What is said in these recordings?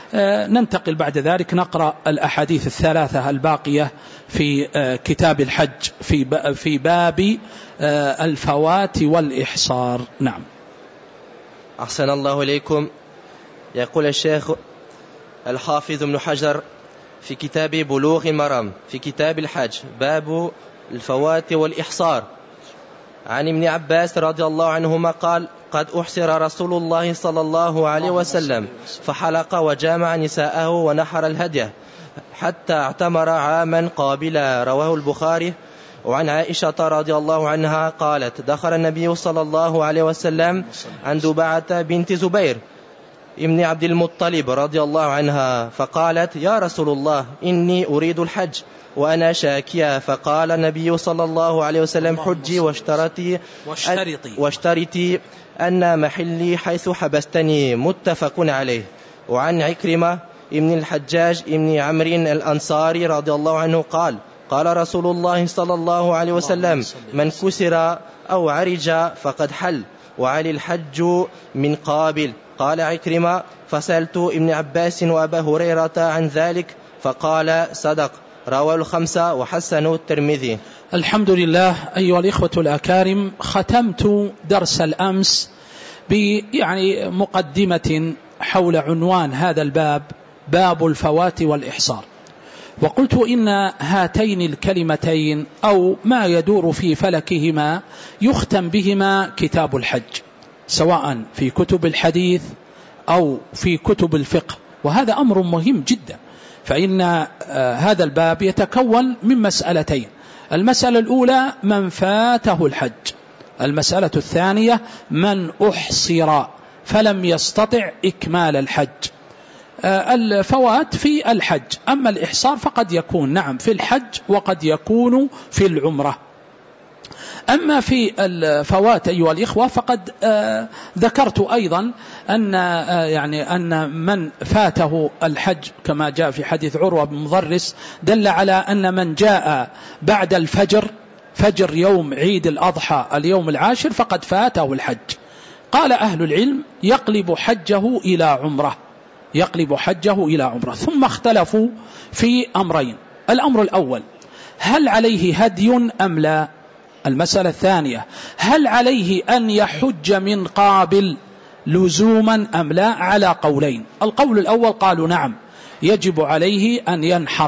ننتقل بعد ذلك نقرأ الأحاديث الثلاثة الباقية في كتاب الحج في باب الفوات والإحصار. نعم. أحسن الله إليكم. يقول الشيخ الحافظ ابن حجر في كتاب بلوغ المرام في كتاب الحج باب الفوات والإحصار عن ابن عباس رضي الله عنهما قال: قد أحصر رسول الله صلى الله عليه وسلم فحلق وجامع نساءه ونحر الهدي حتى اعتمر عاما قابلا. رواه البخاري. وعن عائشة رضي الله عنها قالت: دخل النبي صلى الله عليه وسلم عن دبعة بنت زبير ابن عبد المطلب رضي الله عنها فقالت: يا رسول الله إني أريد الحج وأنا شاكية. فقال النبي صلى الله عليه وسلم: حجي واشترطي أن محلي حيث حبستني. متفق عليه. وعن عكرمة ابن الحجاج ابن عمرو الأنصاري رضي الله عنه قال: قال رسول الله صلى الله عليه وسلم: من كسر أو عرج فقد حل وعلي الحج من قابل. قال عكرمة: فسألت ابن عباس وأبا هريرة عن ذلك فقال: صدق. رواه الخمسة وحسنه الترمذي. الحمد لله. أيها الإخوة الأكارم، ختمت درس الأمس مقدمة حول عنوان هذا الباب، باب الفوات والإحصار. وقلت إن هاتين الكلمتين أو ما يدور في فلكهما يختم بهما كتاب الحج، سواء في كتب الحديث أو في كتب الفقه، وهذا أمر مهم جدا. فإن هذا الباب يتكون من مسألتين: المسألة الأولى من فاته الحج، المسألة الثانية من أحصر فلم يستطع إكمال الحج. الفوات في الحج، أما الإحصار فقد يكون نعم في الحج وقد يكون في العمرة. أما في الفوات أيها الإخوة فقد ذكرت أيضا أن من فاته الحج كما جاء في حديث عروة بن مضرس دل على أن من جاء بعد الفجر، فجر يوم عيد الأضحى اليوم العاشر، فقد فاته الحج. قال أهل العلم: يقلب حجه إلى عمرة، يقلب حجه إلى عمرة. ثم اختلفوا في أمرين: الأمر الأول: هل عليه هدي أم لا؟ المسألة الثانية: هل عليه أن يحج من قابل لزوما أم لا؟ على قولين. القول الأول قالوا نعم، يجب عليه أن ينحر،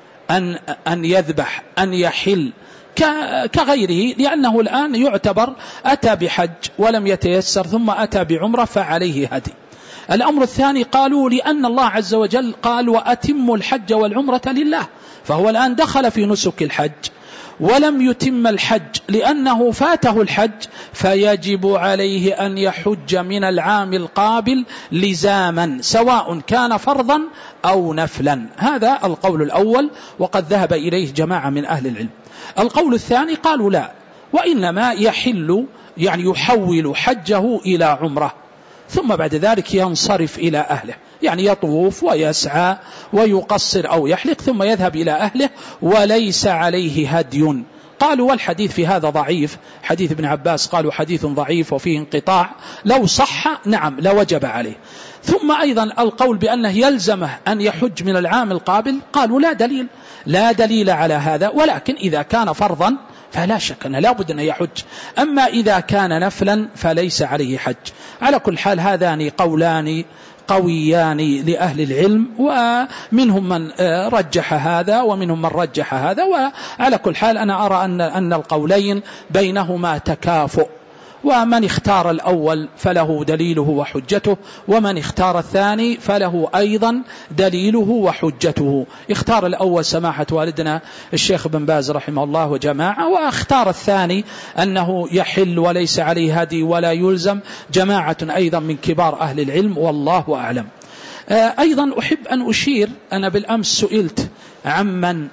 أن يذبح، أن يحل كغيره، لأنه الآن يعتبر أتى بحج ولم يتيسر ثم أتى بعمرة فعليه هدي. الأمر الثاني قالوا لأن الله عز وجل قال: وأتموا الحج والعمرة لله، فهو الآن دخل في نسك الحج ولم يتم الحج لأنه فاته الحج، فيجب عليه أن يحج من العام القابل لزاما، سواء كان فرضا أو نفلا. هذا القول الأول، وقد ذهب إليه جماعة من أهل العلم. القول الثاني قالوا لا، وإنما يحل يحول حجه إلى عمره، ثم بعد ذلك ينصرف إلى أهله، يطوف ويسعى ويقصر أو يحلق ثم يذهب إلى أهله وليس عليه هدي. قالوا والحديث في هذا ضعيف، حديث ابن عباس قالوا حديث ضعيف وفيه انقطاع، لو صح نعم لوجب عليه. ثم أيضا القول بأنه يلزمه أن يحج من العام القابل، قالوا لا دليل على هذا، ولكن إذا كان فرضا فلا شك أنه لا بد أن يحج، أما إذا كان نفلا فليس عليه حج. على كل حال هذان قولان قويان لأهل العلم، ومنهم من رجح هذا ومنهم من رجح هذا، وعلى كل حال أنا أرى أن القولين بينهما تكافؤ، ومن اختار الأول فله دليله وحجته، ومن اختار الثاني فله أيضا دليله وحجته. اختار الأول سماحة والدنا الشيخ بن باز رحمه الله وجماعة، واختار الثاني أنه يحل وليس عليه هدي ولا يلزم جماعة أيضا من كبار أهل العلم، والله أعلم. أيضا أحب أن أشير، أنا بالأمس سئلت عمن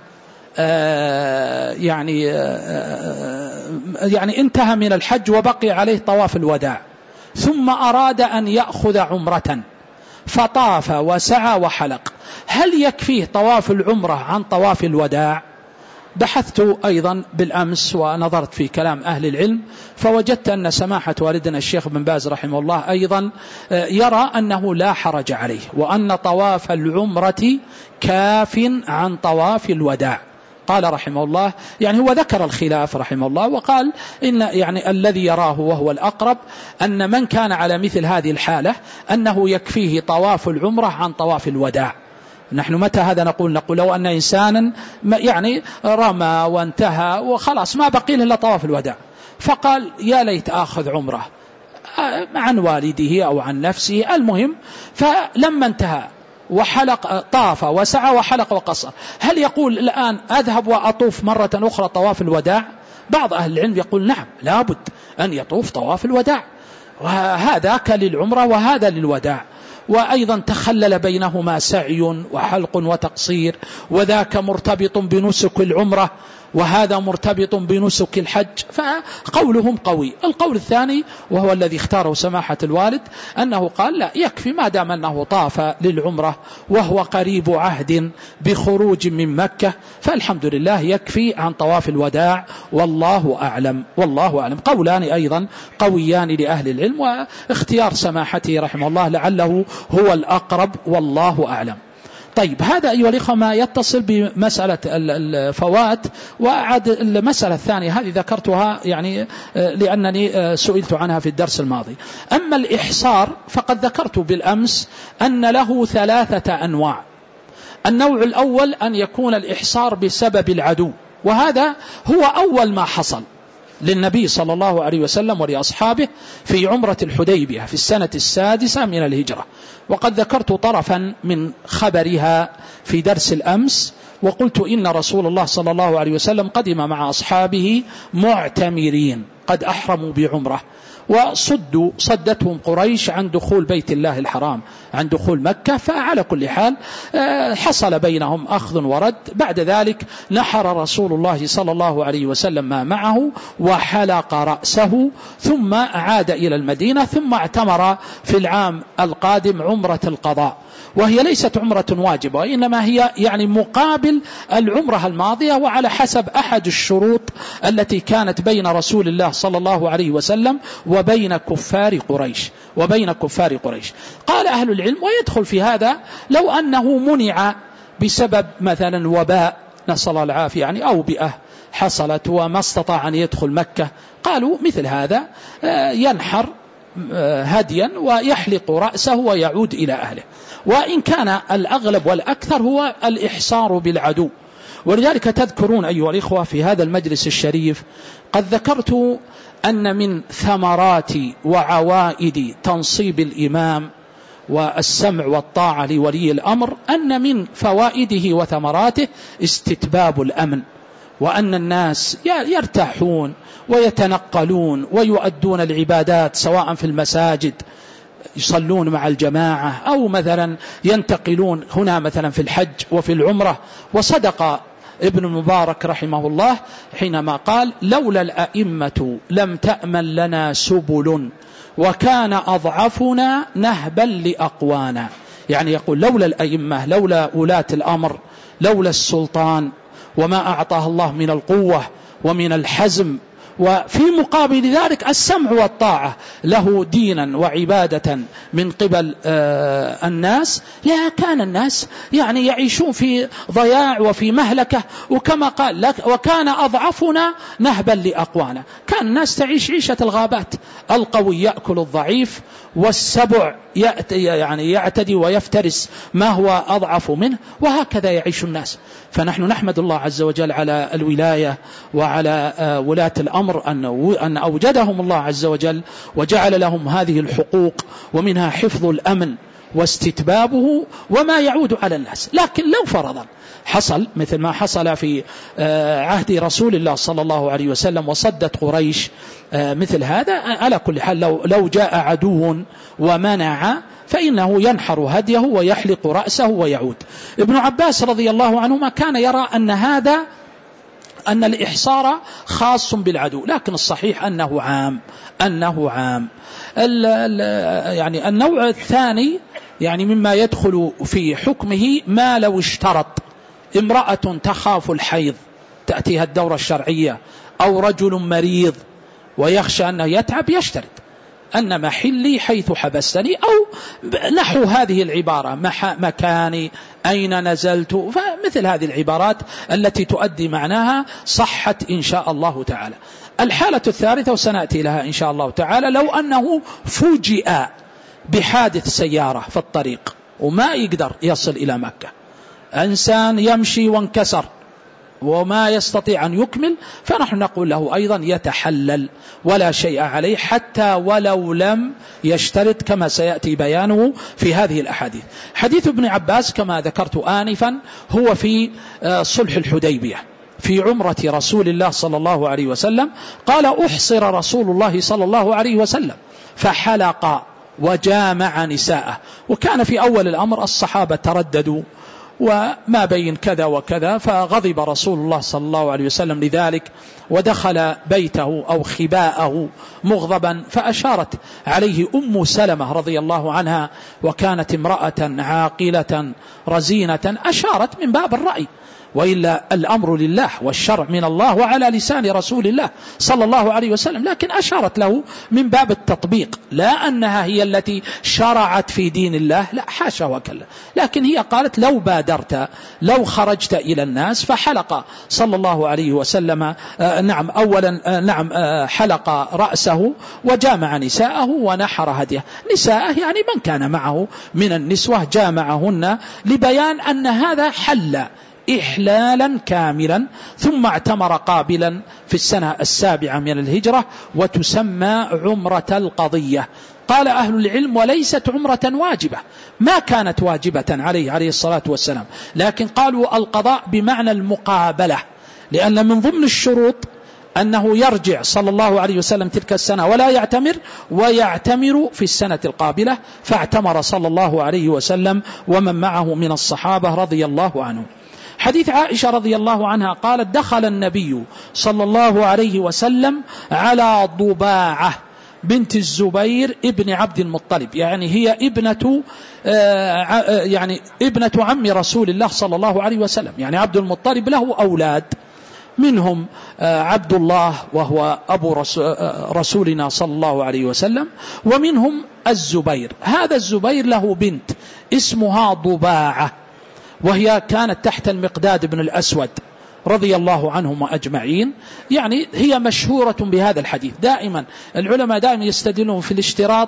انتهى من الحج وبقي عليه طواف الوداع، ثم أراد أن يأخذ عمرة فطاف وسعى وحلق، هل يكفيه طواف العمرة عن طواف الوداع؟ بحثت أيضا بالأمس ونظرت في كلام أهل العلم، فوجدت أن سماحة والدنا الشيخ بن باز رحمه الله أيضا يرى أنه لا حرج عليه، وأن طواف العمرة كاف عن طواف الوداع. قال رحمه الله، يعني هو ذكر الخلاف رحمه الله، وقال إن يعني الذي يراه وهو الأقرب أن من كان على مثل هذه الحالة أنه يكفيه طواف العمرة عن طواف الوداع. نحن متى هذا نقول لو أن إنسانا يعني رمى وانتهى وخلاص ما بقي له إلا طواف الوداع، فقال يا ليت آخذ عمره عن والده أو عن نفسه، المهم فلما انتهى وحلق طاف وسعى وحلق وقصر، هل يقول الآن أذهب وأطوف مرة أخرى طواف الوداع؟ بعض أهل العلم يقول نعم، لابد أن يطوف طواف الوداع، وهذاك للعمرة وهذا للوداع، وأيضا تخلل بينهما سعي وحلق وتقصير، وذاك مرتبط بنسك العمرة وهذا مرتبط بنسك الحج، فقولهم قوي. القول الثاني وهو الذي اختاره سماحة الوالد أنه قال لا، يكفي ما دام أنه طاف للعمرة وهو قريب عهد بخروج من مكة، فالحمد لله يكفي عن طواف الوداع، والله أعلم. والله أعلم. قولان أيضا قويان لأهل العلم، واختيار سماحته رحمه الله لعله هو الأقرب، والله أعلم. طيب، هذا أيها الإخوة ما يتصل بمسألة الفوات. وأعد المسألة الثانية هذه ذكرتها يعني لأنني سئلت عنها في الدرس الماضي. أما الإحصار فقد ذكرت بالأمس أن له 3 أنواع. النوع الأول أن يكون الإحصار بسبب العدو، وهذا هو أول ما حصل للنبي صلى الله عليه وسلم ولأصحابه في عمرة الحديبية في السنة 6 من الهجرة، وقد ذكرت طرفا من خبرها في درس الأمس، وقلت إن رسول الله صلى الله عليه وسلم قدم مع أصحابه معتمرين قد أحرموا بعمرة، وصدتهم قريش عن دخول بيت الله الحرام، عن دخول مكة. فعلى كل حال حصل بينهم أخذ ورد. بعد ذلك نحر رسول الله صلى الله عليه وسلم ما معه وحلق رأسه، ثم عاد إلى المدينة، ثم اعتمر في العام القادم عمرة القضاء، وهي ليست عمرة واجبة، وإنما هي يعني مقابل العمرة الماضية، وعلى حسب أحد الشروط التي كانت بين رسول الله صلى الله عليه وسلم وبين كفار قريش. قال أهل العلم ويدخل في هذا لو أنه منع بسبب مثلا وباء نسأل الله العافية يعني أوبئة حصلت وما استطاع أن يدخل مكة، قالوا مثل هذا ينحر هديا ويحلق رأسه ويعود إلى أهله. وإن كان الأغلب والأكثر هو الإحصار بالعدو. ولذلك تذكرون أيها الإخوة في هذا المجلس الشريف قد ذكرت أن من ثمرات وعوائد تنصيب الإمام والسمع والطاعة لولي الأمر أن من فوائده وثمراته استتباب الأمن، وأن الناس يرتاحون ويتنقلون ويؤدون العبادات سواء في المساجد يصلون مع الجماعة أو مثلا ينتقلون هنا مثلا في الحج وفي العمرة. وصدق ابن المبارك رحمه الله حينما قال لولا الأئمة لم تأمن لنا سبل وكان أضعفنا نهبا لأقوانا. يعني يقول لولا الأئمة، لولا ولاة الأمر، لولا السلطان وما أعطاه الله من القوة ومن الحزم، وفي مقابل ذلك السمع والطاعة له دينا وعبادة من قبل الناس، لا كان الناس يعني يعيشون في ضياع وفي مهلكة. وكما قال لك وكان أضعفنا نهبا لأقوانا، كان الناس تعيش عيشة الغابات، القوي يأكل الضعيف والسبع يعني يعتدي ويفترس ما هو أضعف منه، وهكذا يعيش الناس. فنحن نحمد الله عز وجل على الولاية وعلى ولاة الأمر أن أوجدهم الله عز وجل وجعل لهم هذه الحقوق، ومنها حفظ الأمن واستتبابه وما يعود على الناس. لكن لو فرضا حصل مثل ما حصل في عهد رسول الله صلى الله عليه وسلم وصدت قريش مثل هذا، على كل حال لو جاء عدو ومنع فإنه ينحر هديه ويحلق رأسه ويعود. ابن عباس رضي الله عنهما كان يرى أن الإحصار خاص بالعدو، لكن الصحيح أنه عام. يعني النوع الثاني يعني مما يدخل في حكمه ما لو اشترط امرأة تخاف الحيض تأتيها الدورة الشرعية، أو رجل مريض ويخشى أنه يتعب يشترط أن محلي حيث حبستني، أو نحو هذه العبارة مكاني، أين نزلت، فمثل هذه العبارات التي تؤدي معناها صحت إن شاء الله تعالى. الحالة الثالثة وسنأتي لها إن شاء الله تعالى، لو أنه فوجئ بحادث سيارة في الطريق وما يقدر يصل إلى مكة، إنسان يمشي وانكسر وما يستطيع أن يكمل، فنحن نقول له أيضا يتحلل ولا شيء عليه حتى ولو لم يشترط، كما سيأتي بيانه في هذه الأحاديث. حديث ابن عباس كما ذكرت آنفا هو في صلح الحديبية في عمرة رسول الله صلى الله عليه وسلم. قال أحصر رسول الله صلى الله عليه وسلم فحلق وجامع نساءه، وكان في أول الأمر الصحابة ترددوا وما بين كذا وكذا، فغضب رسول الله صلى الله عليه وسلم لذلك ودخل بيته أو خباءه مغضبا، فأشارت عليه أم سلمة رضي الله عنها، وكانت امرأة عاقلة رزينة، أشارت من باب الرأي، وإلا الأمر لله والشرع من الله وعلى لسان رسول الله صلى الله عليه وسلم، لكن أشارت له من باب التطبيق، لا أنها هي التي شرعت في دين الله، لا حاشا وكلا، لكن هي قالت لو بادرت، لو خرجت إلى الناس. فحلق صلى الله عليه وسلم حلق رأسه وجامع نساءه ونحر هديه. نساءه يعني من كان معه من النسوة جامعهن، لبيان أن هذا حل إحلالا كاملا، ثم اعتمر قابلا في السنة 7 من الهجرة، وتسمى عمرة القضية. قال أهل العلم وليست عمرة واجبة، ما كانت واجبة عليه الصلاة والسلام، لكن قالوا القضاء بمعنى المقابلة، لأن من ضمن الشروط أنه يرجع صلى الله عليه وسلم تلك السنة ولا يعتمر، ويعتمر في السنة القابلة، فاعتمر صلى الله عليه وسلم ومن معه من الصحابة رضي الله عنهم. حديث عائشة رضي الله عنها قالت دخل النبي صلى الله عليه وسلم على ضباعة بنت الزبير ابن عبد المطلب، يعني هي ابنة عم رسول الله صلى الله عليه وسلم، يعني عبد المطلب له أولاد، منهم عبد الله وهو أبو رسولنا صلى الله عليه وسلم، ومنهم الزبير. هذا الزبير له بنت اسمها ضباعة، وهي كانت تحت المقداد بن الأسود رضي الله عنهم أجمعين. يعني هي مشهورة بهذا الحديث، دائما العلماء دائما يستدلون في الاشتراط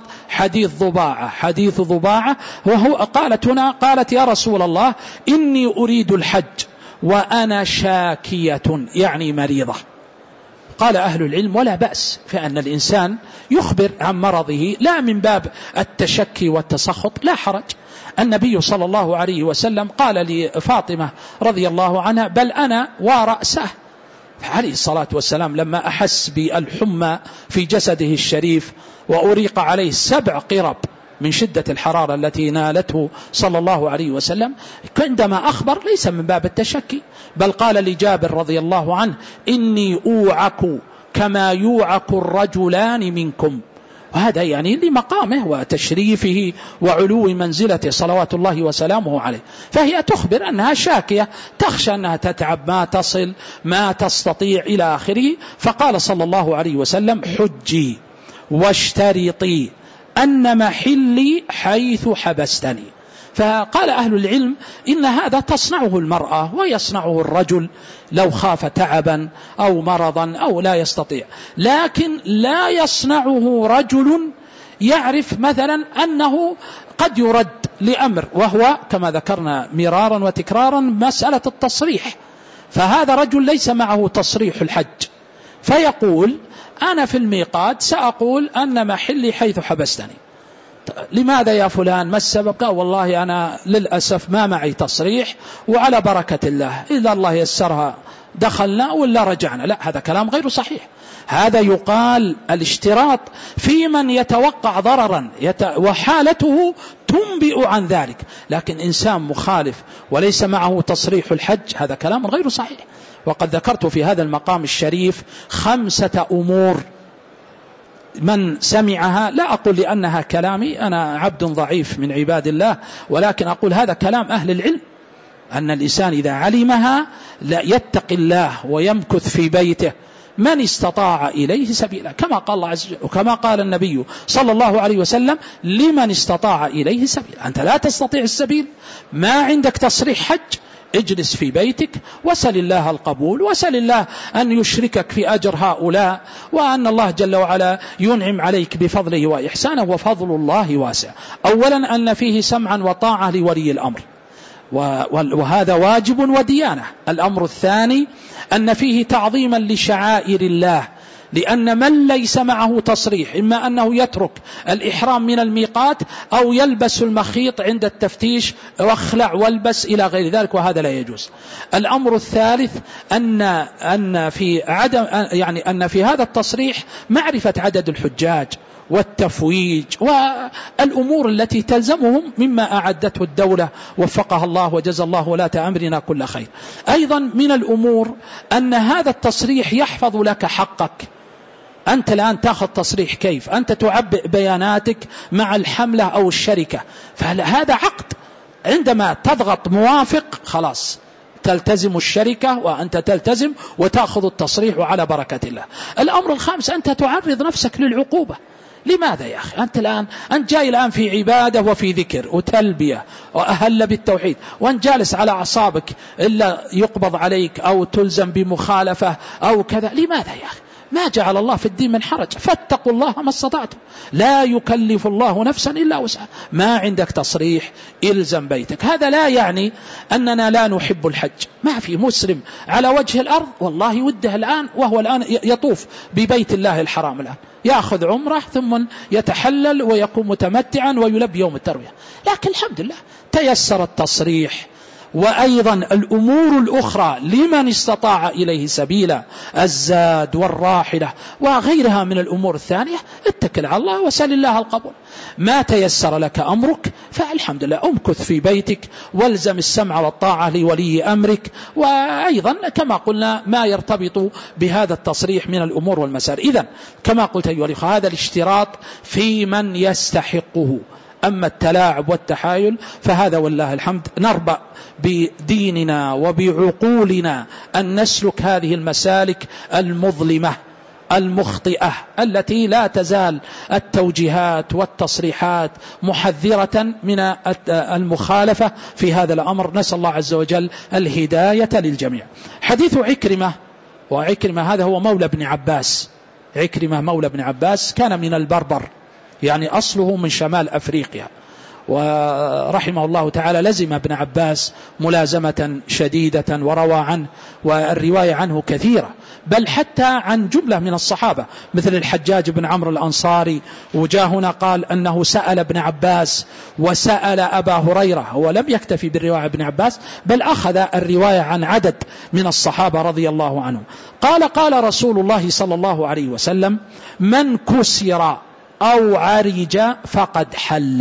حديث ضباعة، وهو قالت يا رسول الله إني أريد الحج وأنا شاكية، يعني مريضة. قال أهل العلم ولا بأس، فأن الإنسان يخبر عن مرضه لا من باب التشكي والتسخط، لا حرج. النبي صلى الله عليه وسلم قال لفاطمة رضي الله عنها بل أنا ورأسه، عليه الصلاة والسلام لما أحس بالحمى في جسده الشريف وأريق عليه 7 قرب من شدة الحرارة التي نالته صلى الله عليه وسلم، عندما أخبر ليس من باب التشكي، بل قال لجابر رضي الله عنه إني أوعك كما يوعك الرجلان منكم، وهذا يعني لمقامه وتشريفه وعلو منزلته صلوات الله وسلامه عليه. فهي تخبر أنها شاكية، تخشى أنها تتعب، ما تصل، ما تستطيع إلى آخره. فقال صلى الله عليه وسلم حجي واشترطي أن محلي حيث حبستني. فقال أهل العلم إن هذا تصنعه المرأة ويصنعه الرجل لو خاف تعبا أو مرضا أو لا يستطيع، لكن لا يصنعه رجل يعرف مثلا أنه قد يرد لأمر، وهو كما ذكرنا مرارا وتكرارا مسألة التصريح. فهذا رجل ليس معه تصريح الحج، فيقول أنا في الميقات سأقول أن محلي حيث حبستني. لماذا يا فلان، ما السبب؟ قال والله أنا للأسف ما معي تصريح، وعلى بركة الله إذا الله يسرها دخلنا ولا رجعنا. لا، هذا كلام غير صحيح. هذا يقال الاشتراط في من يتوقع ضررا وحالته تنبئ عن ذلك، لكن إنسان مخالف وليس معه تصريح الحج هذا كلام غير صحيح. وقد ذكرت في هذا المقام الشريف 5 أمور من سمعها، لا أقول لأنها كلامي، أنا عبد ضعيف من عباد الله، ولكن أقول هذا كلام أهل العلم، أن الإنسان إذا علمها لا يتقي الله ويمكث في بيته من استطاع إليه سبيلا، كما قال الله عز وجل وكما قال النبي صلى الله عليه وسلم لمن استطاع إليه سبيلا. أنت لا تستطيع السبيل، ما عندك تصريح حج، اجلس في بيتك وسل الله القبول، وسل الله أن يشركك في أجر هؤلاء، وأن الله جل وعلا ينعم عليك بفضله وإحسانه، وفضل الله واسع. أولا أن فيه سمعا وطاعة لولي الأمر، وهذا واجب وديانة. الأمر الثاني أن فيه تعظيما لشعائر الله، لأن من ليس معه تصريح إما أنه يترك الإحرام من الميقات أو يلبس المخيط عند التفتيش واخلع والبس إلى غير ذلك، وهذا لا يجوز. الأمر الثالث أن في هذا التصريح معرفة عدد الحجاج والتفويج والأمور التي تلزمهم مما أعدته الدولة وفقها الله وجزى الله ولاة أمرنا كل خير. أيضا من الأمور أن هذا التصريح يحفظ لك حقك. أنت الآن تأخذ تصريح، كيف أنت تعبئ بياناتك مع الحملة أو الشركة، فهذا عقد، عندما تضغط موافق خلاص تلتزم الشركة وأنت تلتزم وتأخذ التصريح على بركة الله. الأمر الخامس أنت تعرض نفسك للعقوبة. لماذا يا أخي؟ أنت جاي الآن في عبادة وفي ذكر وتلبية وأهل بالتوحيد، وأنت جالس على أعصابك إلا يقبض عليك أو تلزم بمخالفة أو كذا. لماذا يا أخي؟ ما جعل الله في الدين من حرج، فاتقوا الله ما استطعتم، لا يكلف الله نفسا إلا وسعها. ما عندك تصريح إلزم بيتك. هذا لا يعني أننا لا نحب الحج، ما في مسلم على وجه الأرض والله وده الآن وهو الآن يطوف ببيت الله الحرام، الآن يأخذ عمره ثم يتحلل ويكون متمتعا ويلبي يوم التروية، لكن الحمد لله تيسر التصريح. وأيضا الأمور الأخرى لمن استطاع إليه سبيلا، الزاد والراحلة وغيرها من الأمور الثانية، اتكل على الله وسل الله القبول. ما تيسر لك أمرك فالحمد لله امكث في بيتك والزم السمع والطاعة لولي أمرك. وأيضا كما قلنا ما يرتبط بهذا التصريح من الأمور والمسار. إذن كما قلت أيها الأخوة هذا الاشتراط في من يستحقه. أما التلاعب والتحايل فهذا والله الحمد نربأ بديننا وبعقولنا أن نسلك هذه المسالك المظلمة المخطئة التي لا تزال التوجيهات والتصريحات محذرة من المخالفة في هذا الأمر. نسأل الله عز وجل الهداية للجميع. حديث عكرمة، وعكرمة هذا هو مولى ابن عباس، عكرمة مولى ابن عباس كان من البربر، يعني أصله من شمال أفريقيا، ورحمه الله تعالى لزم ابن عباس ملازمة شديدة وروى عنه، والرواية عنه كثيرة، بل حتى عن جملة من الصحابة مثل الحجاج بن عمرو الأنصاري. وجاء هنا قال أنه سأل ابن عباس وسأل أبا هريرة، هو لم يكتفي بالرواية ابن عباس بل أخذ الرواية عن عدد من الصحابة رضي الله عنهم. قال رسول الله صلى الله عليه وسلم: من كسر أو عرج فقد حل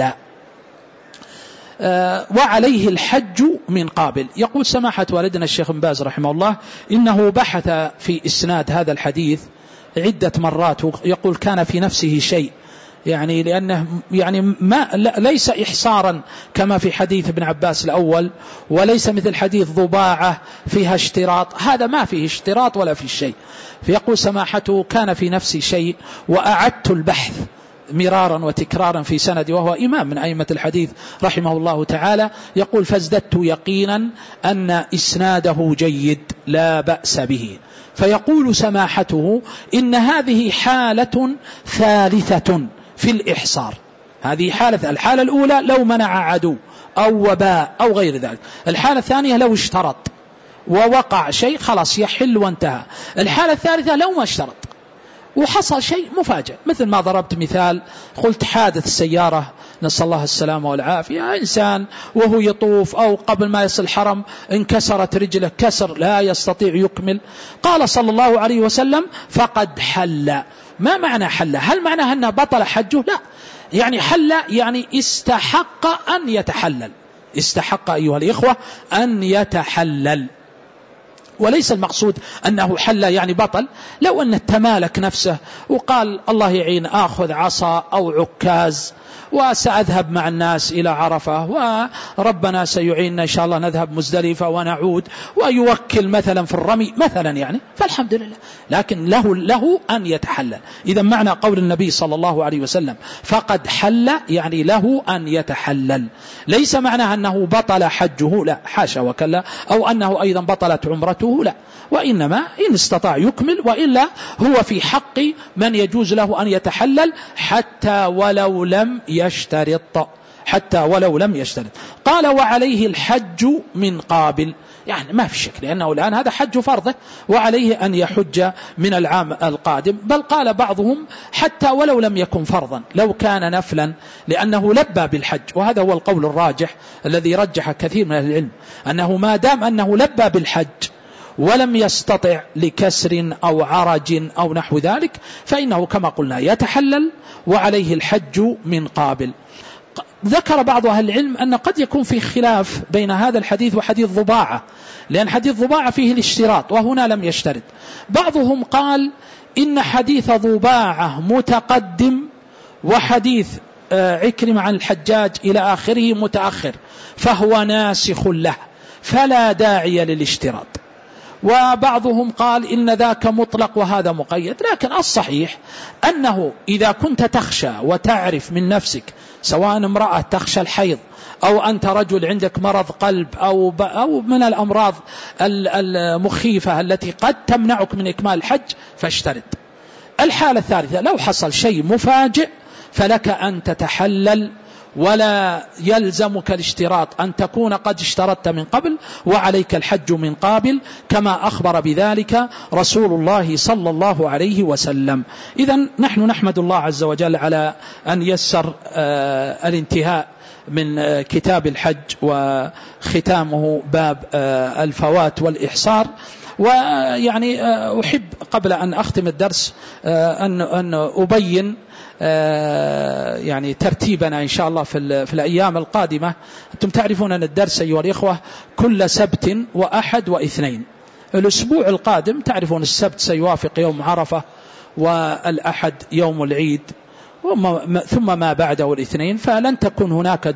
وعليه الحج من قابل. يقول سماحة والدنا الشيخ بن باز رحمه الله إنه بحث في إسناد هذا الحديث عدة مرات، يقول كان في نفسه شيء، يعني لأنه ليس إحصارا كما في حديث ابن عباس الأول، وليس مثل حديث ضباعة فيها اشتراط، هذا ما فيه اشتراط ولا فيه شيء. فيقول سماحته كان في نفسي شيء وأعدت البحث مرارا وتكرارا في سند، وهو إمام من أئمة الحديث رحمه الله تعالى. يقول فازددت يقينا أن إسناده جيد لا بأس به. فيقول سماحته إن هذه حالة ثالثة في الإحصار. هذه الحالة الأولى لو منع عدو أو وباء أو غير ذلك، الحالة الثانية لو اشترط ووقع شيء خلاص يحل وانتهى. الحالة الثالثة لو ما اشترط وحصل شيء مفاجئ، مثل ما ضربت مثال قلت حادث السيارة نسأل الله السلامة والعافية، إنسان وهو يطوف أو قبل ما يصل الحرم انكسرت رجله كسر لا يستطيع يكمل، قال صلى الله عليه وسلم فقد حل. ما معنى حل؟ هل معنى أنه بطل حجه؟ لا، يعني حل يعني استحق أن يتحلل، استحق أيها الإخوة أن يتحلل. وليس المقصود أنه حل يعني بطل. لو أن التمالك نفسه وقال الله يعين آخذ عصا أو عكاز وسأذهب مع الناس إلى عرفة وربنا سيعيننا إن شاء الله نذهب مزدلفة ونعود، ويوكل مثلا في الرمي مثلا يعني، فالحمد لله. لكن له أن يتحلل. إذا معنى قول النبي صلى الله عليه وسلم فقد حل يعني له أن يتحلل، ليس معناه أنه بطل حجه، لا حاشا وكلا، أو أنه أيضا بطلت عمرته، لا، وإنما إن استطاع يكمل، وإلا هو في حق من يجوز له أن يتحلل حتى ولو لم يشترط. قال وعليه الحج من قابل، يعني ما في شك، لأنه الآن هذا حج فرضه وعليه أن يحج من العام القادم. بل قال بعضهم حتى ولو لم يكن فرضا، لو كان نفلا، لأنه لبى بالحج. وهذا هو القول الراجح الذي رجح كثير من أهل العلم، أنه ما دام أنه لبى بالحج ولم يستطع لكسر أو عرج أو نحو ذلك، فإنه كما قلنا يتحلل وعليه الحج من قابل. ذكر بعض أهل العلم أن قد يكون في خلاف بين هذا الحديث وحديث ضباعة، لأن حديث ضباعة فيه الاشتراط وهنا لم يشترط. بعضهم قال إن حديث ضباعة متقدم وحديث عكرمة عن الحجاج إلى آخره متأخر، فهو ناسخ له فلا داعي للاشتراط. وبعضهم قال إن ذاك مطلق وهذا مقيد. لكن الصحيح أنه إذا كنت تخشى وتعرف من نفسك، سواء امرأة تخشى الحيض أو أنت رجل عندك مرض قلب أو من الأمراض المخيفة التي قد تمنعك من إكمال الحج، فاشترط. الحالة الثالثة لو حصل شيء مفاجئ فلك أن تتحلل ولا يلزمك الاشتراط، أن تكون قد اشترطت من قبل وعليك الحج من قابل، كما أخبر بذلك رسول الله صلى الله عليه وسلم. إذن نحن نحمد الله عز وجل على أن يسر الانتهاء من كتاب الحج وختامه باب الفوات والإحصار. ويعني أحب قبل أن أختم الدرس أن أبين يعني ترتيبنا إن شاء الله في الأيام القادمة. أنتم تعرفون أن الدرس أيها الإخوة كل سبت وأحد واثنين. الأسبوع القادم تعرفون السبت سيوافق يوم عرفة والأحد يوم العيد ثم ما بعده الاثنين، فلن تكون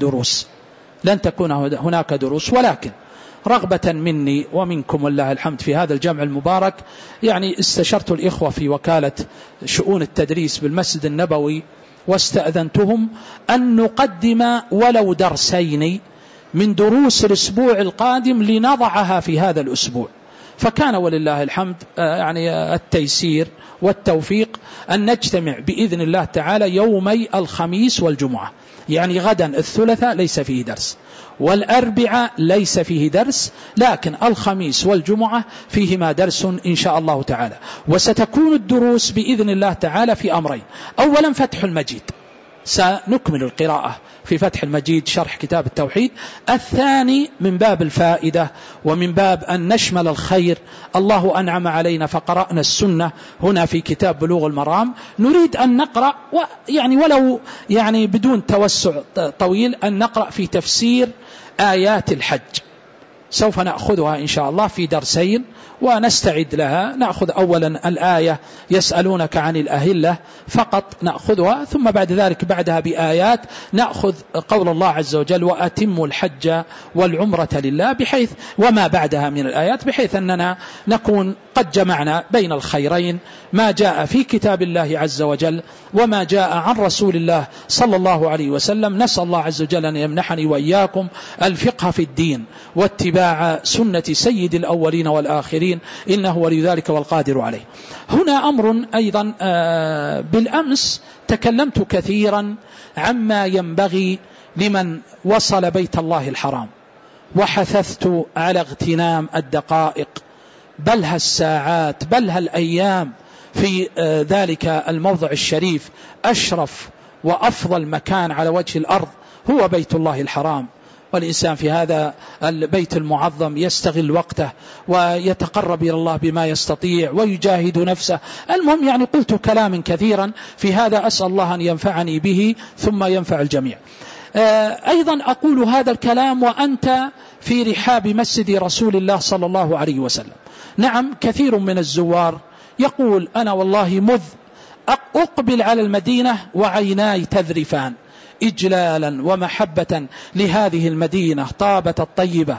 هناك دروس. ولكن رغبة مني ومنكم والله الحمد في هذا الجمع المبارك، يعني استشرت الإخوة في وكالة شؤون التدريس بالمسجد النبوي واستأذنتهم أن نقدم ولو درسين من دروس الأسبوع القادم لنضعها في هذا الأسبوع. فكان ولله الحمد يعني التيسير والتوفيق أن نجتمع بإذن الله تعالى يومي الخميس والجمعة. يعني غدا الثلاثاء ليس فيه درس، والأربعاء ليس فيه درس، لكن الخميس والجمعة فيهما درس إن شاء الله تعالى. وستكون الدروس بإذن الله تعالى في أمرين: أولا فتح المجيد، سنكمل القراءة في فتح المجيد شرح كتاب التوحيد. الثاني من باب الفائدة ومن باب أن نشمل الخير، الله أنعم علينا فقرأنا السنة هنا في كتاب بلوغ المرام. نريد أن نقرأ يعني ولو يعني بدون توسع طويل أن نقرأ في تفسير آيات الحج. سوف نأخذها إن شاء الله في درسين ونستعد لها. نأخذ أولا الآية يسألونك عن الأهلة فقط نأخذها، ثم بعد ذلك بعدها بآيات نأخذ قول الله عز وجل وأتموا الحج والعمرة لله، بحيث وما بعدها من الآيات، بحيث أننا نكون قد جمعنا بين الخيرين، ما جاء في كتاب الله عز وجل وما جاء عن رسول الله صلى الله عليه وسلم. نسأل الله عز وجل أن يمنحني وإياكم الفقه في الدين واتباع سنة سيد الأولين والآخرين، إنه ولي ذلك والقادر عليه. هنا أمر أيضا، بالأمس تكلمت كثيرا عما ينبغي لمن وصل بيت الله الحرام، وحثثت على اغتنام الدقائق بلها الساعات بلها الأيام في ذلك الموضع الشريف. أشرف وأفضل مكان على وجه الأرض هو بيت الله الحرام، والإنسان في هذا البيت المعظم يستغل وقته ويتقرب إلى الله بما يستطيع ويجاهد نفسه. المهم يعني قلت كلاما كثيرا في هذا، أسأل الله أن ينفعني به ثم ينفع الجميع. أيضا أقول هذا الكلام وأنت في رحاب مسجد رسول الله صلى الله عليه وسلم. نعم كثير من الزوار يقول أنا والله مذ أقبل على المدينة وعيناي تذرفان إجلالا ومحبة لهذه المدينة طابة الطيبة،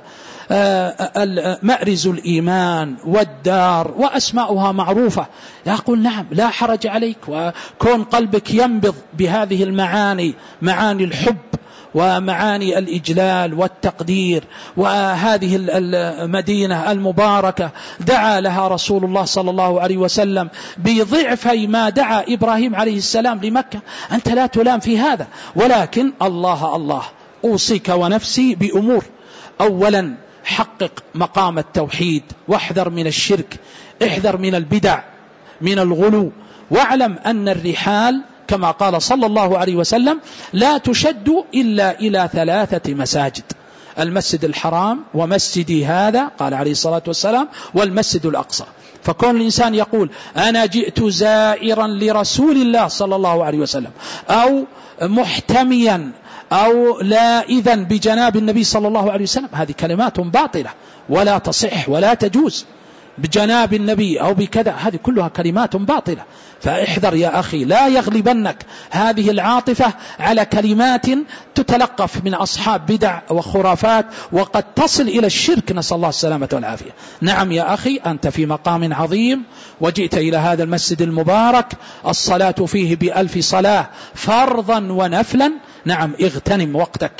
مأرز الإيمان والدار وأسماؤها معروفة. يقول نعم لا حرج عليك، وكون قلبك ينبض بهذه المعاني، معاني الحب ومعاني الإجلال والتقدير، وهذه المدينة المباركة دعا لها رسول الله صلى الله عليه وسلم بضعفي ما دعا إبراهيم عليه السلام لمكة. أنت لا تلام في هذا، ولكن الله أوصيك ونفسي بأمور. أولا حقق مقام التوحيد، واحذر من الشرك، احذر من البدع، من الغلو، واعلم أن الرحال كما قال صلى الله عليه وسلم لا تشد إلا إلى 3 مساجد: المسجد الحرام ومسجدي هذا قال عليه الصلاة والسلام والمسجد الأقصى. فكون الإنسان يقول أنا جئت زائرا لرسول الله صلى الله عليه وسلم، أو محتميا أو لاذا بجناب النبي صلى الله عليه وسلم، هذه كلمات باطلة ولا تصح ولا تجوز. بجناب النبي أو بكذا، هذه كلها كلمات باطلة. فاحذر يا أخي، لا يغلبنك هذه العاطفة على كلمات تتلقف من أصحاب بدع وخرافات وقد تصل إلى الشرك، نسأل الله السلامة والعافية. نعم يا أخي أنت في مقام عظيم وجئت إلى هذا المسجد المبارك، الصلاة فيه ب1000 صلاة فرضا ونفلا. نعم اغتنم وقتك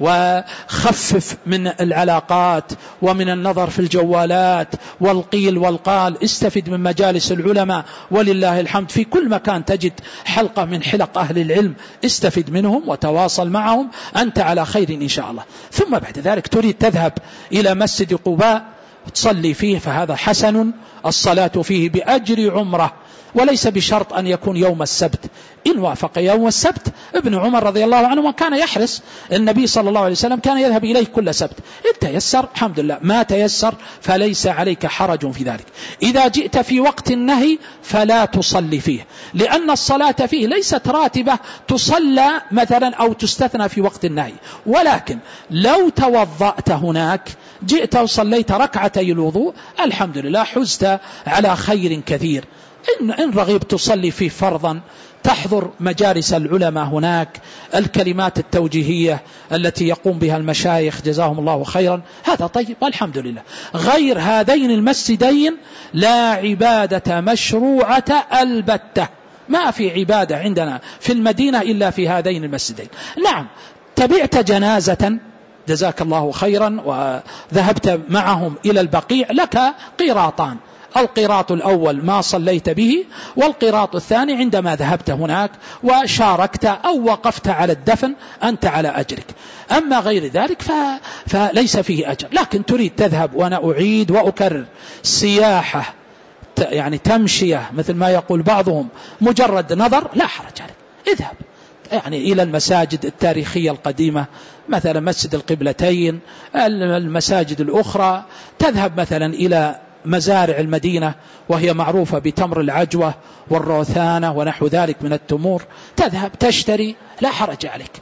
وخفف من العلاقات ومن النظر في الجوالات والقيل والقال، استفد من مجالس العلماء ولله الحمد في كل مكان تجد حلقة من حلق أهل العلم، استفد منهم وتواصل معهم، أنت على خير إن شاء الله. ثم بعد ذلك تريد تذهب إلى مسجد قباء تصلي فيه، فهذا حسن، الصلاة فيه بأجر عمره، وليس بشرط أن يكون يوم السبت. إن وافق يوم السبت، ابن عمر رضي الله عنه وكان يحرص، النبي صلى الله عليه وسلم كان يذهب إليه كل سبت. إن تيسر الحمد لله، ما تيسر فليس عليك حرج في ذلك. إذا جئت في وقت النهي فلا تصلي فيه، لأن الصلاة فيه ليست راتبة تصلى مثلا أو تستثنى في وقت النهي، ولكن لو توضأت هناك جئت وصليت ركعتي الوضوء الحمد لله حزت على خير كثير. إن رغبت تصلي فيه فرضا، تحضر مجالس العلماء هناك، الكلمات التوجيهية التي يقوم بها المشايخ جزاهم الله خيرا، هذا طيب والحمد لله. غير هذين المسجدين لا عبادة مشروعة البتة، ما في عبادة عندنا في المدينة إلا في هذين المسجدين. نعم تبعت جنازة جزاك الله خيرا وذهبت معهم إلى البقيع، لك قيراطان: القيراط الأول ما صليت به، والقيراط الثاني عندما ذهبت هناك وشاركت أو وقفت على الدفن، أنت على أجرك. أما غير ذلك فليس فيه أجر. لكن تريد تذهب، وأنا أعيد وأكرر، سياحة يعني تمشية مثل ما يقول بعضهم، مجرد نظر، لا حرج عليك، اذهب يعني إلى المساجد التاريخية القديمة، مثلا مسجد القبلتين، المساجد الأخرى، تذهب مثلا إلى مزارع المدينة وهي معروفة بتمر العجوة والروثانة ونحو ذلك من التمور، تذهب تشتري، لا حرج عليك.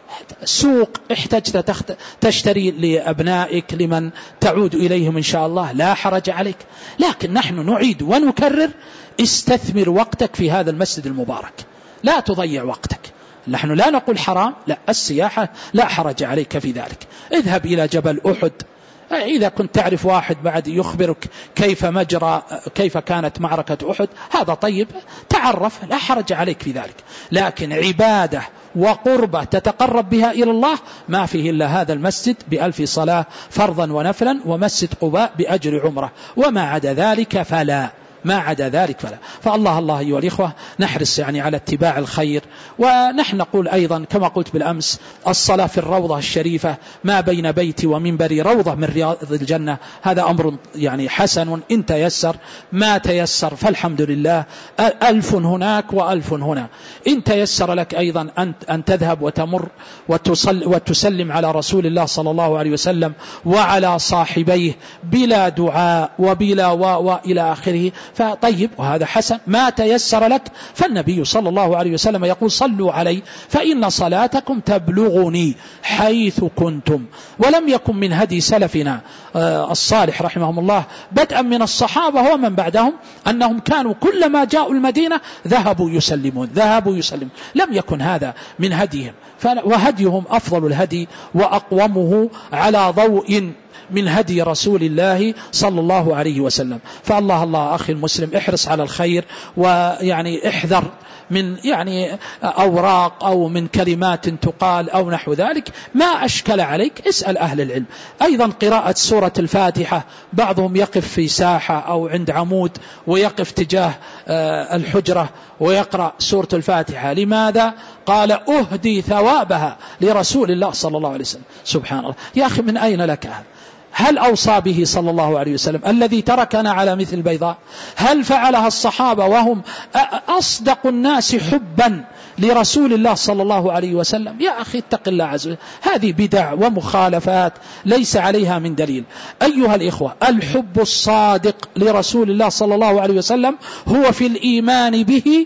سوق احتجت تشتري لأبنائك لمن تعود إليهم إن شاء الله، لا حرج عليك. لكن نحن نعيد ونكرر، استثمر وقتك في هذا المسجد المبارك، لا تضيع وقتك. نحن لا نقول حرام، لا، السياحة لا حرج عليك في ذلك. اذهب إلى جبل أحد، إذا كنت تعرف واحد بعد يخبرك كيف كانت معركة أحد، هذا طيب، تعرف، لا حرج عليك في ذلك. لكن عبادة وقربة تتقرب بها إلى الله ما فيه إلا هذا المسجد ب1000 صلاة فرضا ونفلا، ومسجد قباء بأجر عمره، وما عدا ذلك فلا. فالله أيها الإخوة نحرص يعني على اتباع الخير. ونحن نقول أيضا كما قلت بالأمس، الصلاة في الروضة الشريفة ما بين بيتي ومنبري روضة من رياض الجنة، هذا أمر يعني حسن، إن تيسر، ما تيسر فالحمد لله، 1000 هناك و1000 هنا. إن تيسر لك أيضا أن تذهب وتمر وتسلم على رسول الله صلى الله عليه وسلم وعلى صاحبيه بلا دعاء وبلا وإلى آخره، فطيب وهذا حسن، ما تيسر لك، فالنبي صلى الله عليه وسلم يقول صلوا علي فإن صلاتكم تبلغني حيث كنتم. ولم يكن من هدي سلفنا الصالح رحمهم الله بدءا من الصحابة ومن بعدهم أنهم كانوا كلما جاءوا المدينة ذهبوا يسلمون. لم يكن هذا من هديهم، وهديهم أفضل الهدي وأقومه على ضوء من هدي رسول الله صلى الله عليه وسلم. فالله أخي المسلم احرص على الخير، ويعني احذر من يعني أوراق أو من كلمات تقال أو نحو ذلك. ما أشكل عليك اسأل أهل العلم. أيضا قراءة سورة الفاتحة، بعضهم يقف في ساحة أو عند عمود ويقف تجاه الحجرة ويقرأ سورة الفاتحة. لماذا؟ قال أهدي ثوابها لرسول الله صلى الله عليه وسلم. سبحان الله يا أخي، من أين لك هذا؟ هل أوصى به صلى الله عليه وسلم الذي تركنا على مثل البيضاء؟ هل فعلها الصحابة وهم أصدق الناس حبا لرسول الله صلى الله عليه وسلم؟ يا أخي اتق الله عز وجل، هذه بدع ومخالفات ليس عليها من دليل. أيها الإخوة، الحب الصادق لرسول الله صلى الله عليه وسلم هو في الإيمان به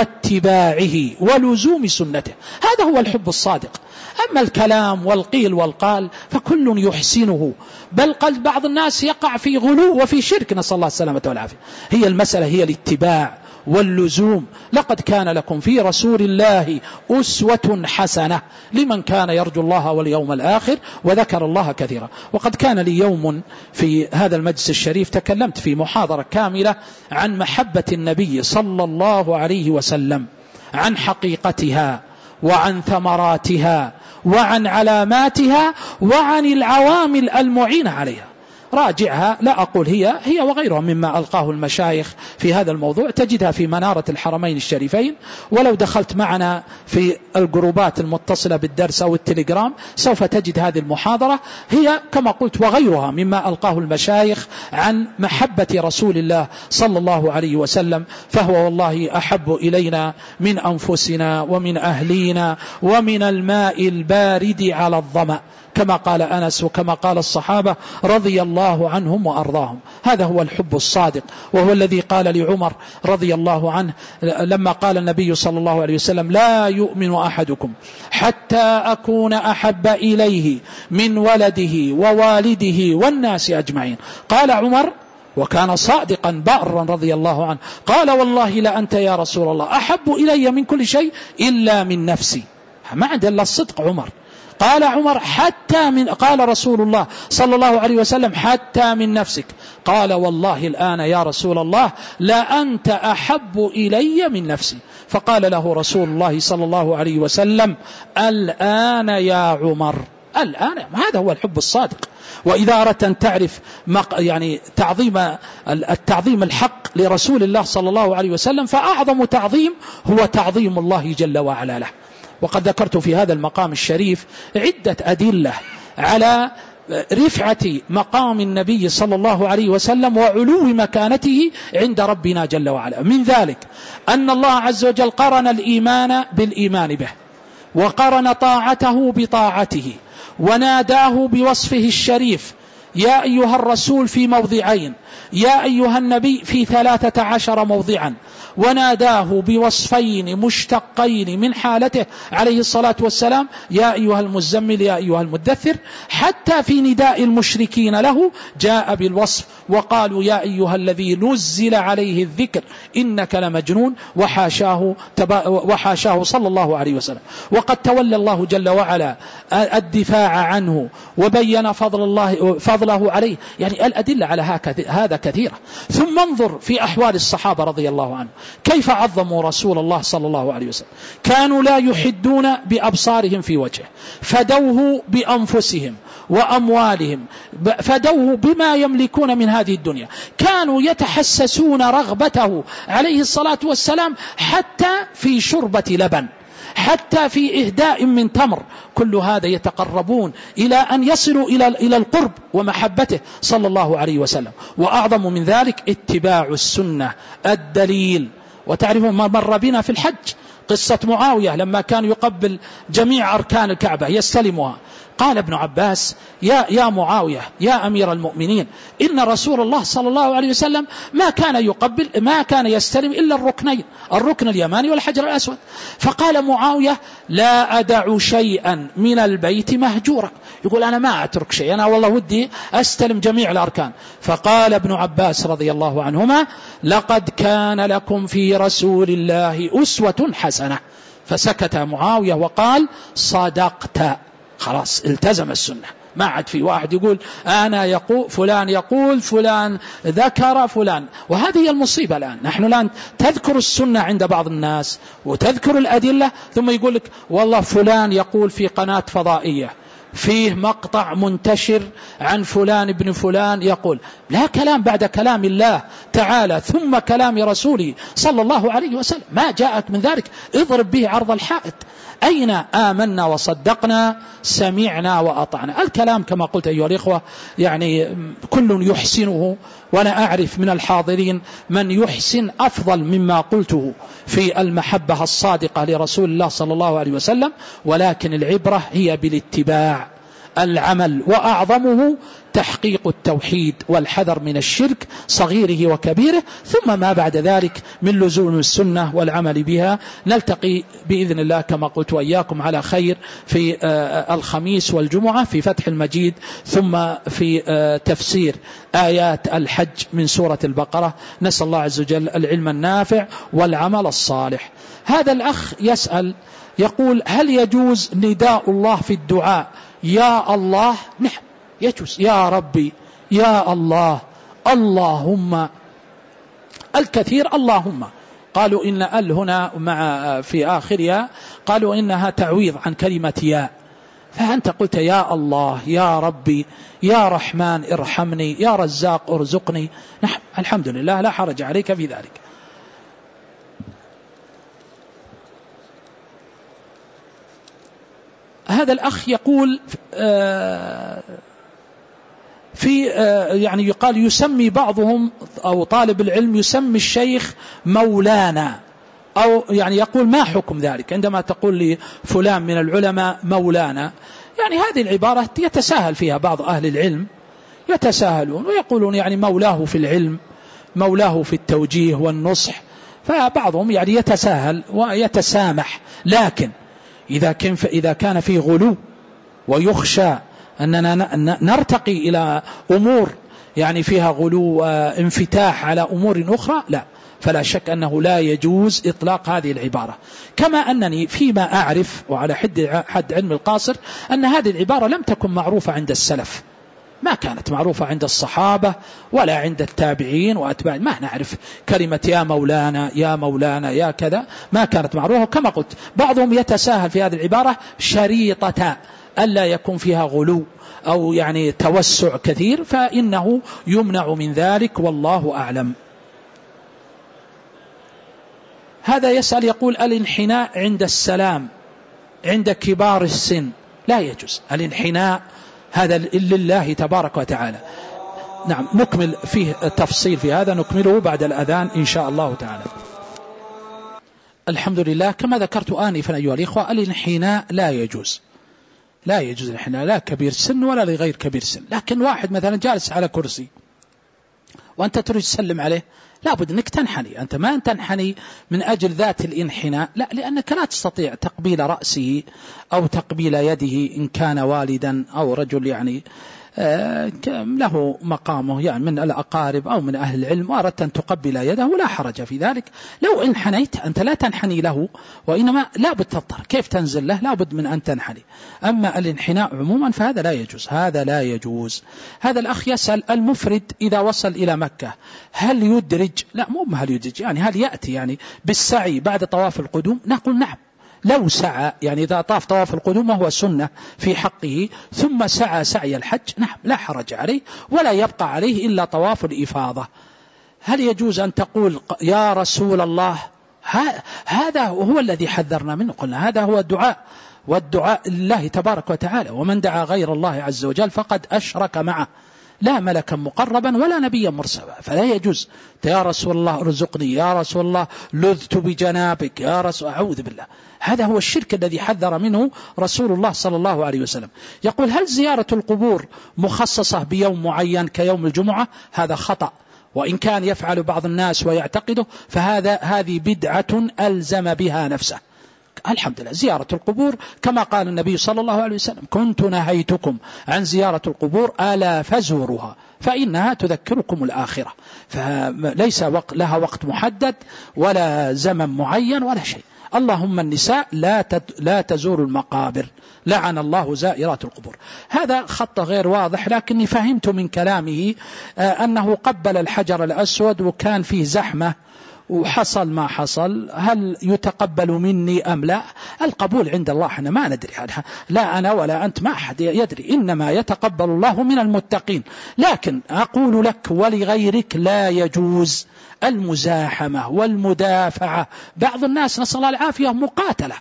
واتباعه ولزوم سنته، هذا هو الحب الصادق. أما الكلام والقيل والقال فكل يحسنه، بل قد بعض الناس يقع في غلو وفي شرك، نسأل الله السلامة والعافية. هي المسألة هي الاتباع واللزوم. لقد كان لكم في رسول الله أسوة حسنة لمن كان يرجو الله واليوم الآخر وذكر الله كثيرا. وقد كان لي يوم في هذا المجلس الشريف تكلمت في محاضرة كاملة عن محبة النبي صلى الله عليه وسلم، عن حقيقتها وعن ثمراتها وعن علاماتها وعن العوامل المعينة عليها. راجعها، لا أقول هي وغيرها مما ألقاه المشايخ في هذا الموضوع، تجدها في منارة الحرمين الشريفين، ولو دخلت معنا في الجروبات المتصلة بالدرس أو التليجرام سوف تجد هذه المحاضرة. هي كما قلت وغيرها مما ألقاه المشايخ عن محبة رسول الله صلى الله عليه وسلم، فهو والله أحب إلينا من أنفسنا ومن أهلينا ومن الماء البارد على الظمأ، كما قال أنس وكما قال الصحابة رضي الله عنهم وأرضاهم. هذا هو الحب الصادق، وهو الذي قال لعمر رضي الله عنه لما قال النبي صلى الله عليه وسلم لا يؤمن أحدكم حتى أكون أحب إليه من ولده ووالده والناس أجمعين. قال عمر وكان صادقا بارا رضي الله عنه، قال والله لأنت يا رسول الله أحب إلي من كل شيء إلا من نفسي. ما عند إلا الصدق عمر. قال عمر قال رسول الله صلى الله عليه وسلم حتى من نفسك. قال والله الآن يا رسول الله لا أنت أحب إلي من نفسي. فقال له رسول الله صلى الله عليه وسلم الآن يا عمر، الآن. هذا هو الحب الصادق. وإذا أردت أن تعرف يعني التعظيم الحق لرسول الله صلى الله عليه وسلم، فأعظم تعظيم هو تعظيم الله جل وعلا له. وقد ذكرت في هذا المقام الشريف عدة أدلة على رفعة مقام النبي صلى الله عليه وسلم وعلو مكانته عند ربنا جل وعلا. من ذلك أن الله عز وجل قرن الإيمان بالإيمان به، وقرن طاعته بطاعته، وناداه بوصفه الشريف يا أيها الرسول في موضعين، يا أيها النبي في 13 موضعا، وناداه بوصفين مشتقين من حالته عليه الصلاة والسلام يا أيها المزمل يا أيها المدثر. حتى في نداء المشركين له جاء بالوصف وقالوا يا أيها الذي نزل عليه الذكر إنك لمجنون، وحاشاه صلى الله عليه وسلم. وقد تولى الله جل وعلا الدفاع عنه وبين فضله عليه. يعني الأدلة على هذا كثيرة. ثم انظر في أحوال الصحابة رضي الله عنهم كيف عظموا رسول الله صلى الله عليه وسلم. كانوا لا يحدون بأبصارهم في وجهه، فدوه بأنفسهم وأموالهم، فدوه بما يملكون من هذه الدنيا. كانوا يتحسسون رغبته عليه الصلاة والسلام حتى في شربة لبن، حتى في إهداء من تمر. كل هذا يتقربون إلى أن يصلوا إلى القرب ومحبته صلى الله عليه وسلم. وأعظم من ذلك اتباع السنة الدليل. وتعرفون ما مر بنا في الحج قصة معاوية لما كان يقبل جميع أركان الكعبة يستلمها، قال ابن عباس: يا معاوية يا أمير المؤمنين، إن رسول الله صلى الله عليه وسلم ما كان يستلم إلا الركنين، الركن اليماني والحجر الأسود. فقال معاوية: لا أدع شيئا من البيت مهجورا، يقول أنا ما أترك شيء، أنا والله ودي أستلم جميع الأركان. فقال ابن عباس رضي الله عنهما: لقد كان لكم في رسول الله أسوة حسنة. فسكت معاوية وقال: صدقت. خلاص التزم السنة، ما عاد في واحد يقول أنا يقول فلان ذكر فلان. وهذه هي المصيبة الآن، نحن الآن تذكر السنة عند بعض الناس وتذكر الأدلة، ثم يقول لك والله فلان يقول في قناة فضائية فيه مقطع منتشر عن فلان ابن فلان يقول. لا كلام بعد كلام الله تعالى ثم كلام رسوله صلى الله عليه وسلم، ما جاءك من ذلك اضرب به عرض الحائط. أين آمنا وصدقنا، سمعنا وأطعنا. الكلام كما قلت أيها الإخوة يعني كل يحسنه، وأنا أعرف من الحاضرين من يحسن أفضل مما قلته في المحبة الصادقة لرسول الله صلى الله عليه وسلم، ولكن العبرة هي بالاتباع، العمل، وأعظمه تحقيق التوحيد والحذر من الشرك صغيره وكبيره، ثم ما بعد ذلك من لزوم السنة والعمل بها. نلتقي بإذن الله كما قلت وإياكم على خير في الخميس والجمعة في فتح المجيد، ثم في تفسير آيات الحج من سورة البقرة. نسأل الله عز وجل العلم النافع والعمل الصالح. هذا الأخ يسأل يقول: هل يجوز نداء الله في الدعاء يا الله؟ نعم يجوز، يا ربي، يا الله، اللهم، الكثير اللهم. قالوا إن هنا مع في آخرها قالوا إنها تعويض عن كلمة يا، فأنت قلت يا الله، يا ربي، يا رحمن ارحمني، يا رزاق ارزقني. نعم الحمد لله، لا حرج عليك في ذلك. هذا الأخ يقول يعني يقال يسمي بعضهم أو طالب العلم يسمي الشيخ مولانا، أو يعني يقول ما حكم ذلك عندما تقول لفلان من العلماء مولانا؟ يعني هذه العبارة يتساهل فيها بعض أهل العلم، يتساهلون ويقولون يعني مولاه في العلم، مولاه في التوجيه والنصح، فبعضهم يعني يتساهل ويتسامح. لكن إذا كان في غلو ويخشى أننا نرتقي إلى أمور يعني فيها غلو وانفتاح على أمور أخرى، لا، فلا شك أنه لا يجوز إطلاق هذه العبارة. كما أنني فيما أعرف وعلى حد علم القاصر أن هذه العبارة لم تكن معروفة عند السلف، ما كانت معروفة عند الصحابة ولا عند التابعين وأتباع. ما نعرف كلمة يا مولانا يا مولانا يا كذا، ما كانت معروفة. كما قلت بعضهم يتساهل في هذه العبارة شريطة ألا يكون فيها غلو أو يعني توسع كثير، فإنه يمنع من ذلك والله أعلم. هذا يسأل يقول: الانحناء عند السلام عند كبار السن لا يجوز. الانحناء هذا لله تبارك وتعالى. نعم نكمل فيه تفصيل في هذا، نكمله بعد الأذان إن شاء الله تعالى. الحمد لله. كما ذكرت آنفا أيها الإخوة، الانحناء لا يجوز، لا يجوز الانحناء لا كبير سن ولا لغير كبير سن. لكن واحد مثلا جالس على كرسي وأنت تريد تسلم عليه، لابد أنك تنحني. أنت ما تنحني من أجل ذات الانحناء، لا، لأنك لا تستطيع تقبيل رأسه أو تقبيل يده إن كان والدا أو رجل يعني له مقامه يعني من الأقارب أو من أهل العلم، وأردت أن تقبل يده لا حرج في ذلك. لو انحنيت أنت لا تنحني له، وإنما لابد تضطر، كيف تنزل له؟ لابد من أن تنحني. أما الانحناء عموما فهذا لا يجوز، هذا لا يجوز. هذا الأخ يسأل: المفرد إذا وصل إلى مكة هل يدرج؟ لا، مو هل يدرج، يعني هل يأتي يعني بالسعي بعد طواف القدوم؟ نقول نعم، لو سعى يعني إذا طاف طواف القدوم وهو سنة في حقه ثم سعى سعي الحج، نعم لا حرج عليه ولا يبقى عليه إلا طواف الإفاضة. هل يجوز أن تقول يا رسول الله؟ هذا هو الذي حذرنا منه، قلنا هذا هو الدعاء، والدعاء لله تبارك وتعالى، ومن دعا غير الله عز وجل فقد أشرك معه. لا ملكا مقربا ولا نبيا مرسلا، فلا يجوز يا رسول الله ارزقني، يا رسول الله لذت بجنابك، يا رسول، أعوذ بالله. هذا هو الشرك الذي حذر منه رسول الله صلى الله عليه وسلم. يقول هل زيارة القبور مخصصة بيوم معين كيوم الجمعة؟ هذا خطأ، وإن كان يفعل بعض الناس ويعتقده هذه بدعة ألزم بها نفسه. الحمد لله زيارة القبور كما قال النبي صلى الله عليه وسلم كنت نهيتكم عن زيارة القبور ألا فزوروها فإنها تذكركم الآخرة، فليس لها وقت محدد ولا زمن معين ولا شيء. اللهم النساء لا تزور المقابر، لعن الله زائرات القبور. هذا خط غير واضح، لكني فهمت من كلامه أنه قبل الحجر الأسود وكان فيه زحمة وحصل ما حصل، هل يتقبل مني أم لا؟ القبول عند الله احنا ما ندري عنها، لا أنا ولا أنت، ما أحد يدري، إنما يتقبل الله من المتقين. لكن أقول لك ولغيرك لا يجوز المزاحمة والمدافعة. بعض الناس نسأل الله العافية مقاتلة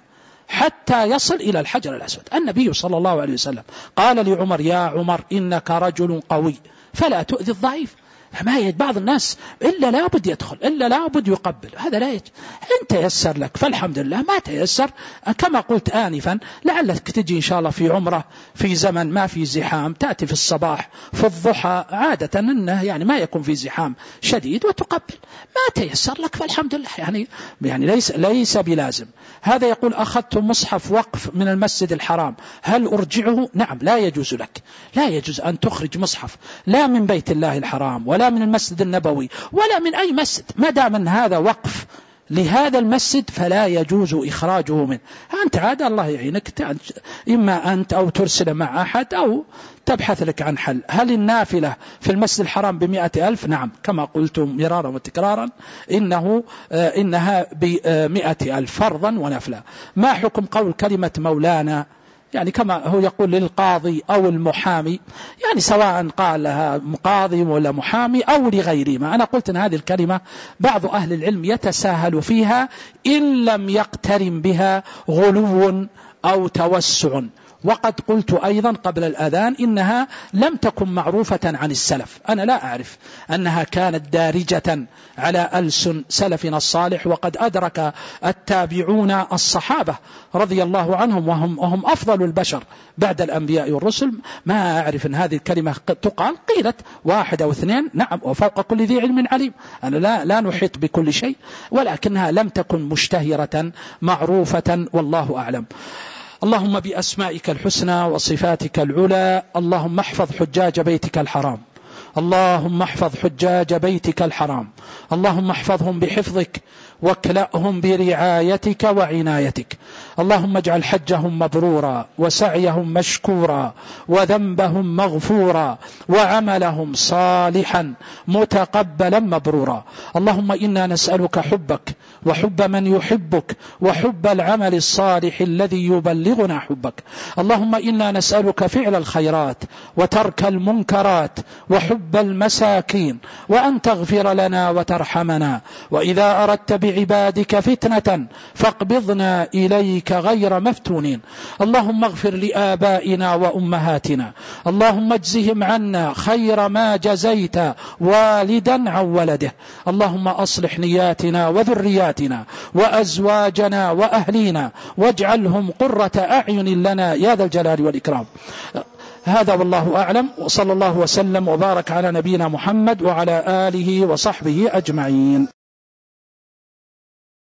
حتى يصل إلى الحجر الأسود. النبي صلى الله عليه وسلم قال لعمر يا عمر إنك رجل قوي فلا تؤذي الضعيف. ما يجب بعض الناس إلا لابد يدخل، إلا لابد يقبل، هذا لا يجب. إن تيسر لك فالحمد لله، ما تيسر كما قلت آنفا لعلك تجي إن شاء الله في عمره في زمن ما في زحام، تأتي في الصباح في الضحى عادة إنه يعني ما يكون في زحام شديد وتقبل. ما تيسر لك فالحمد لله، يعني ليس بلازم. هذا يقول أخذت مصحف وقف من المسجد الحرام هل أرجعه؟ نعم لا يجوز لك، لا يجوز أن تخرج مصحف لا من بيت الله الحرام ولا من المسجد النبوي ولا من أي مسجد، ما دام أن هذا وقف لهذا المسجد فلا يجوز إخراجه منه. أنت عاد الله يعينك، إما أنت أو ترسل مع أحد أو تبحث لك عن حل. هل النافلة في المسجد الحرام ب100,000؟ نعم كما قلت مرارا وتكرارا إنها ب100,000 فرضا ونفلا. ما حكم قول كلمة مولانا يعني كما هو يقول للقاضي أو المحامي، يعني سواء قال لها قاضي ولا محامي أو لغيرهما. أنا قلت أن هذه الكلمة بعض أهل العلم يتساهل فيها إن لم يقترن بها غلو أو توسع. وقد قلت أيضا قبل الأذان إنها لم تكن معروفة عن السلف، أنا لا أعرف أنها كانت دارجة على ألسن سلفنا الصالح، وقد أدرك التابعون الصحابة رضي الله عنهم وهم أفضل البشر بعد الأنبياء والرسل. ما أعرف أن هذه الكلمة تقال، قيلت 1 أو 2 نعم، وفوق كل ذي علم عليم، أنا لا نحيط بكل شيء، ولكنها لم تكن مشتهرة معروفة والله أعلم. اللهم بأسمائك الحسنى وصفاتك العلى اللهم احفظ حجاج بيتك الحرام، اللهم احفظ حجاج بيتك الحرام، اللهم احفظهم بحفظك واكلأهم برعايتك وعنايتك. اللهم اجعل حجهم مبرورا وسعيهم مشكورا وذنبهم مغفورا وعملهم صالحا متقبلا مبرورا. اللهم إنا نسألك حبك وحب من يحبك وحب العمل الصالح الذي يبلغنا حبك. اللهم إنا نسألك فعل الخيرات وترك المنكرات وحب المساكين، وأن تغفر لنا وترحمنا، وإذا أردت بعبادك فتنة فاقبضنا إليك غير مفتونين. اللهم اغفر لآبائنا وأمهاتنا، اللهم اجزهم عنا خير ما جزيت والدا عن ولده. اللهم أصلح نياتنا وذرياتنا وأزواجنا وأهلينا واجعلهم قرة أعين لنا يا ذا الجلال والإكرام. هذا والله أعلم، وصلى الله وسلم وبارك على نبينا محمد وعلى آله وصحبه أجمعين.